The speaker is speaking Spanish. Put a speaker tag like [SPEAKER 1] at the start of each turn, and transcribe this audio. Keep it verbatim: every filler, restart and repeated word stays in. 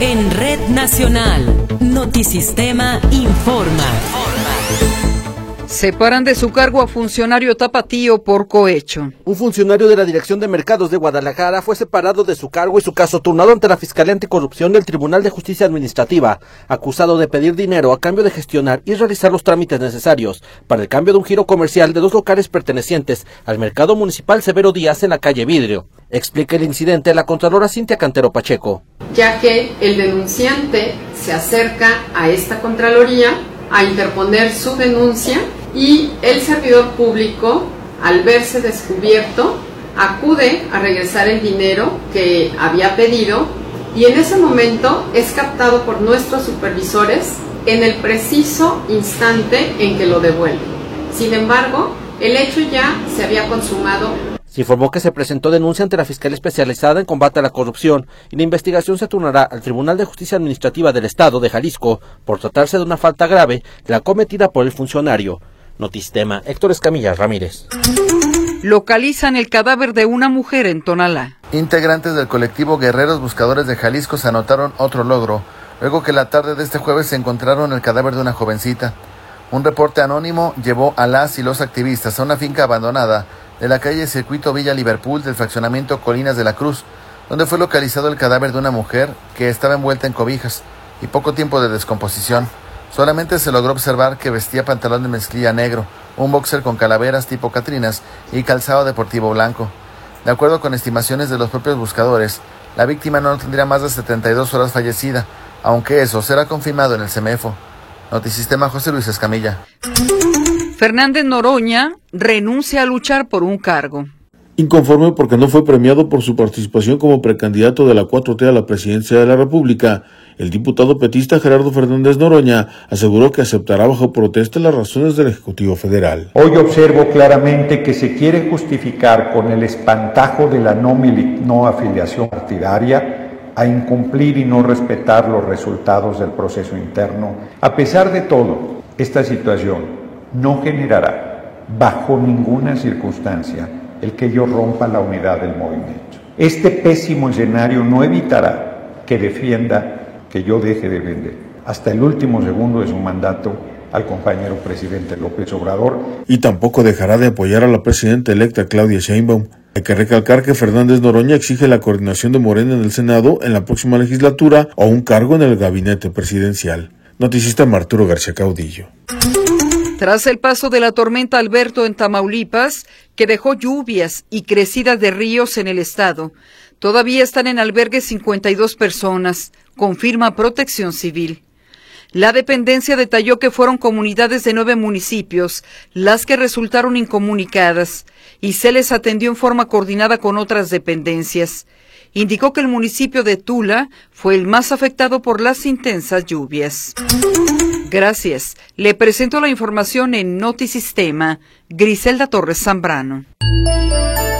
[SPEAKER 1] En Red Nacional, Notisistema informa.
[SPEAKER 2] Separan de su cargo a funcionario tapatío por cohecho.
[SPEAKER 3] Un funcionario de la Dirección de Mercados de Guadalajara fue separado de su cargo y su caso turnado ante la Fiscalía Anticorrupción del Tribunal de Justicia Administrativa, acusado de pedir dinero a cambio de gestionar y realizar los trámites necesarios para el cambio de un giro comercial de dos locales pertenecientes al Mercado Municipal Severo Díaz en la calle Vidrio. Explica el incidente la Contralora Cintia Cantero Pacheco.
[SPEAKER 4] Ya que el denunciante se acerca a esta Contraloría a interponer su denuncia y el servidor público, al verse descubierto, acude a regresar el dinero que había pedido y en ese momento es captado por nuestros supervisores en el preciso instante en que lo devuelve. Sin embargo, el hecho ya se había consumado.
[SPEAKER 3] Se informó que se presentó denuncia ante la Fiscalía Especializada en Combate a la Corrupción y la investigación se turnará al Tribunal de Justicia Administrativa del Estado de Jalisco por tratarse de una falta grave la cometida por el funcionario. Notisistema, Héctor Escamilla Ramírez.
[SPEAKER 2] Localizan el cadáver de una mujer en Tonalá.
[SPEAKER 5] Integrantes del colectivo Guerreros Buscadores de Jalisco se anotaron otro logro, luego que la tarde de este jueves se encontraron el cadáver de una jovencita. Un reporte anónimo llevó a las y los activistas a una finca abandonada de la calle Circuito Villa Liverpool del fraccionamiento Colinas de la Cruz, donde fue localizado el cadáver de una mujer que estaba envuelta en cobijas y poco tiempo de descomposición. Solamente se logró observar que vestía pantalón de mezclilla negro, un boxer con calaveras tipo Catrinas y calzado deportivo blanco. De acuerdo con estimaciones de los propios buscadores, la víctima no tendría más de setenta y dos horas fallecida, aunque eso será confirmado en el CEMEFO. Notisistema, José Luis Escamilla.
[SPEAKER 2] Fernández Noroña renuncia a luchar por un cargo.
[SPEAKER 6] Inconforme porque no fue premiado por su participación como precandidato de la cuatro T a la presidencia de la República, el diputado petista Gerardo Fernández Noroña aseguró que aceptará bajo protesta las razones del Ejecutivo Federal.
[SPEAKER 7] Hoy observo claramente que se quiere justificar con el espantajo de la no, no afiliación partidaria a incumplir y no respetar los resultados del proceso interno. A pesar de todo, esta situación no generará bajo ninguna circunstancia el que yo rompa la unidad del movimiento. Este pésimo escenario no evitará que defienda que yo deje de vender hasta el último segundo de su mandato al compañero presidente López Obrador.
[SPEAKER 6] Y tampoco dejará de apoyar a la presidenta electa Claudia Sheinbaum. Hay que recalcar que Fernández Noroña exige la coordinación de Morena en el Senado en la próxima legislatura o un cargo en el gabinete presidencial. Noticista Arturo García Caudillo.
[SPEAKER 2] Tras el paso de la tormenta Alberto en Tamaulipas, que dejó lluvias y crecidas de ríos en el estado, todavía están en albergue cincuenta y dos personas, confirma Protección Civil. La dependencia detalló que fueron comunidades de nueve municipios las que resultaron incomunicadas y se les atendió en forma coordinada con otras dependencias. Indicó que el municipio de Tula fue el más afectado por las intensas lluvias. Gracias. Le presento la información en Notisistema. Griselda Torres Zambrano.